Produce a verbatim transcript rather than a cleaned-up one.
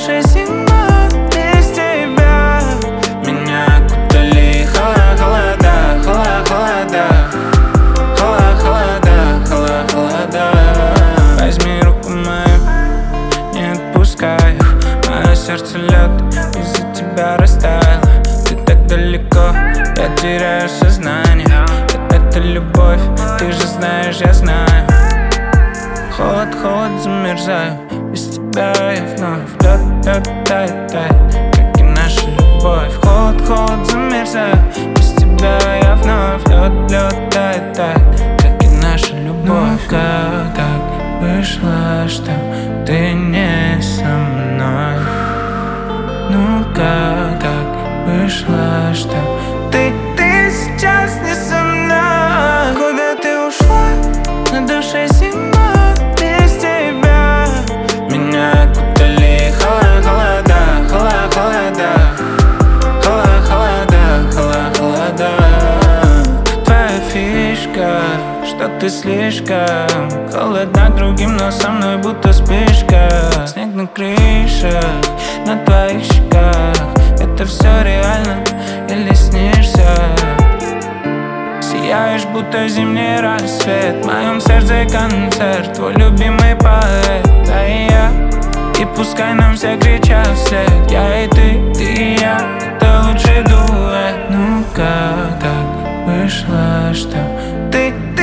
душе зима без тебя. Меня окутали холода, холода, холода, холода, холода, холода, холода. Возьми руку мою, не отпускай. Мое сердце лед из-за тебя растаяло. Ты так далеко, я теряю сознание. Это любовь, ты же знаешь, я знаю. Холод, холод, замерзаю. Без тебя я вновь лед, лед, тает, тает, как и наша любовь. Холод, холод, замерзаю. Без тебя я вновь лед, лед, тает, тает, как и наша любовь. Ну как так вышло, что ты не со мной? Ну как так вышло, что ты, ты сейчас не со мной? Куда ты ушла? На душе зима без тебя. Меня окутали холода, холода, холода, холода, холода, холода. Твоя фишка, что ты слишком холодна другим, но со мной будто вспышка. Снег на крышах, на твоих щеках. Это все реально или снишься? Сияешь, будто зимний рассвет. В моем сердце концерт, твой любимый поэт, да и я. И пускай нам все кричат вслед. Я и ты, ты и я, это лучший дуэт. Ну как так вышло, что ты